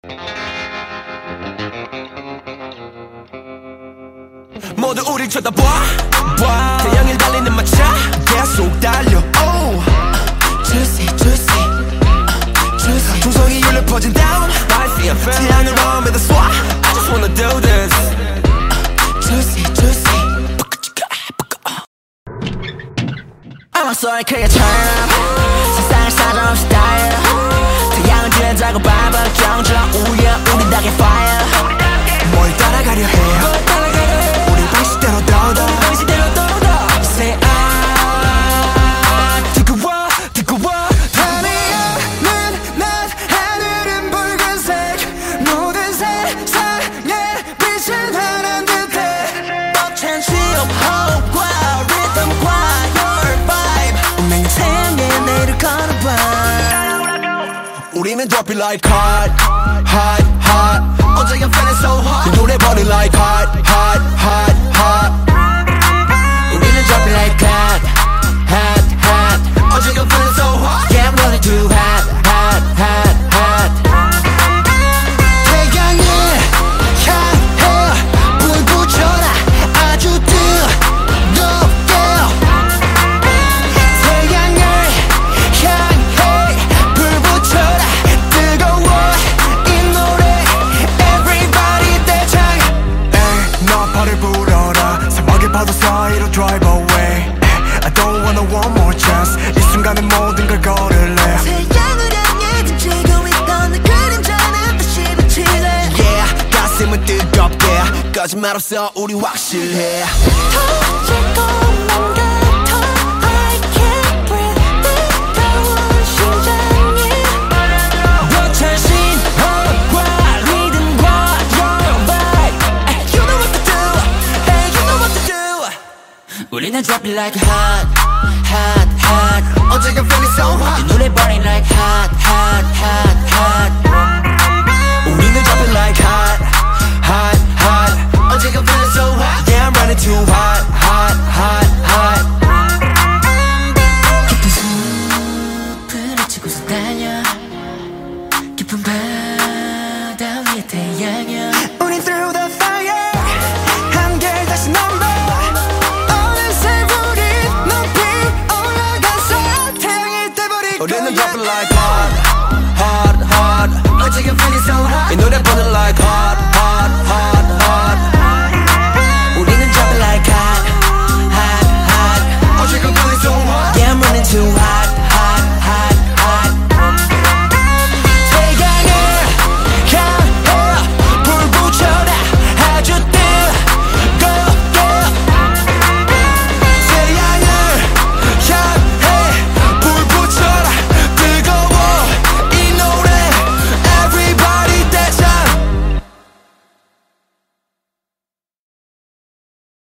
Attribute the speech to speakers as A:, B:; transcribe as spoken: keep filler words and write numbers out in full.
A: 모두 우릴 쳐다봐 봐. 태양을 달리는 마차 계속 달려 oh. Juicy juicy juicy 중성이 울려 퍼진 down 태양을 마음에다 쏴 I just wanna do this Juicy juicy 암흑소의 크게 turn up 세상을 사정없이 달려 태양은 뒤에자고 밟아 정적 우야 우리 닭의 fire 뭘 따라가려 해 우리 방식대로 더더 방식대로 더더 Say ah 뜨거워 뜨거워 밤이야는 낮 하늘은 붉은색 모든 세상에 빛은 하나인 듯해 벅찬 시업 호흡과 리듬과 your vibe 운명의 태양에 내일을 걸어봐 우리는 drop it like hot hot hot 어제 I'm feeling so hot 이 노래 버린 like hot hot hot hot 우리는 drop it like hot hot hot 어제 I'm feeling so hot yeah I'm running too hot hot hot hot 태양을 향해 불 붙여라 아주 뜨겁게 태양을 향해 불 붙여라 뜨거워 이 노래 everybody 대창 에이 너 발을 불어라 사막의 파도 사이로 drive away I don't wanna one more chance 이 순간에 모든 걸 걸을래
B: 태양을 향해 던지고 있던 내 그림자는 다시 비치네
A: Yeah 가슴은 뜨겁게 거짓말 없어 우리 확실해
B: 터질 것만 같아 I can't breathe 뜨거운 심장이
A: 벅찬 신호과 리듬과 your vibe You know what to do Hey you know what to do 우리는 drop it like hot hot hot 어제 I'm feeling so hot 이 노래 burning like hot hot hot hot 우리는 drop it like hot hot hot 어제 I'm feeling so hot Yeah I'm running too hot hot hot hot
B: 깊은 숲을 헤치고서 달려 깊은 바다 위에 태양이야
A: 우린 through